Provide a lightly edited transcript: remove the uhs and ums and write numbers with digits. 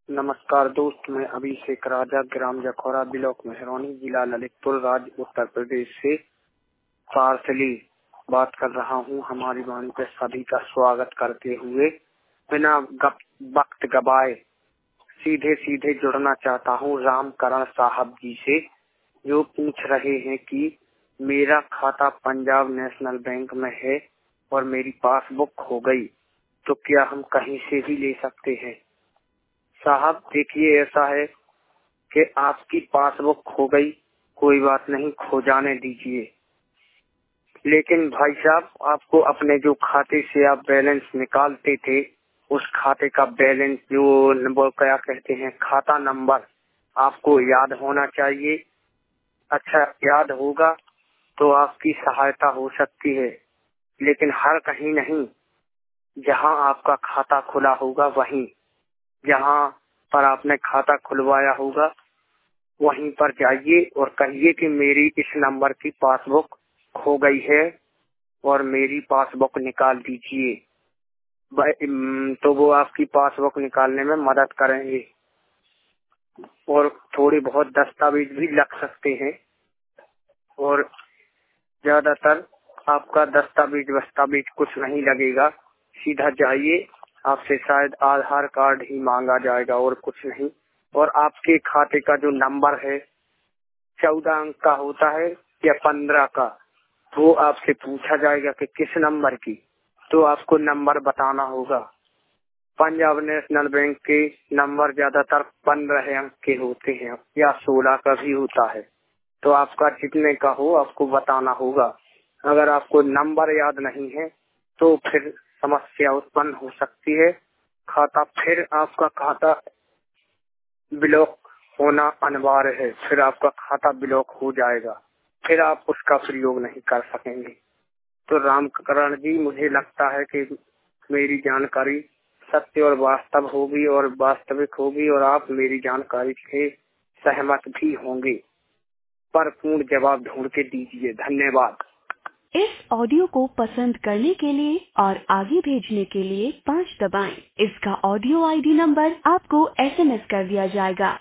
नमस्कार दोस्त, मैं अभिषेक राजा, ग्राम जखौरा, ब्लॉक मेहरौनी, जिला ललितपुर, राज्य उत्तर प्रदेश से पार्सली बात कर रहा हूँ। हमारी वाणी पे सभी का स्वागत करते हुए बिना वक्त गवाए सीधे सीधे जुड़ना चाहता हूँ रामकरण साहब जी से, जो पूछ रहे हैं कि मेरा खाता पंजाब नेशनल बैंक में है और मेरी पासबुक खो गई, तो क्या हम कहीं से भी ले सकते हैं? साहब देखिए, ऐसा है कि आपकी पासबुक खो गई, कोई बात नहीं, खो जाने दीजिए। लेकिन भाई साहब, आपको अपने जो खाते से आप बैलेंस निकालते थे, उस खाते का बैलेंस जो वो क्या कहते हैं, खाता नंबर आपको याद होना चाहिए। अच्छा, याद होगा तो आपकी सहायता हो सकती है, लेकिन हर कहीं नहीं। जहां आपका खाता खुला होगा, वहीं जहां पर आपने खाता खुलवाया होगा, वहीं पर जाइए और कहिए कि मेरी इस नंबर की पासबुक खो गई है और मेरी पासबुक निकाल दीजिए। तो वो आपकी पासबुक निकालने में मदद करेंगे और थोड़ी बहुत दस्तावेज भी लग सकते हैं, और ज्यादातर आपका दस्तावेज कुछ नहीं लगेगा। सीधा जाइए, आपसे शायद आधार कार्ड ही मांगा जाएगा और कुछ नहीं। और आपके खाते का जो नंबर है 14 अंक का होता है या 15 का, वो आपसे पूछा जाएगा कि किस नंबर की, तो आपको नंबर बताना होगा। पंजाब नेशनल बैंक के नंबर ज्यादातर 15 अंक के होते हैं या 16 का भी होता है, तो आपका जितने का हो आपको बताना होगा। अगर आपको नंबर याद नहीं है तो फिर समस्या उत्पन्न हो सकती है। आपका खाता ब्लॉक होना अनिवार्य है, फिर आपका खाता ब्लॉक हो जाएगा, फिर आप उसका प्रयोग नहीं कर सकेंगे। तो रामकरण जी, मुझे लगता है कि मेरी जानकारी सत्य और वास्तविक होगी और आप मेरी जानकारी से सहमत भी होंगे। पर पूर्ण जवाब ढूंढ के दीजिए। धन्यवाद। इस ऑडियो को पसंद करने के लिए और आगे भेजने के लिए 5 दबाएं। इसका ऑडियो आईडी नंबर आपको SMS कर दिया जाएगा।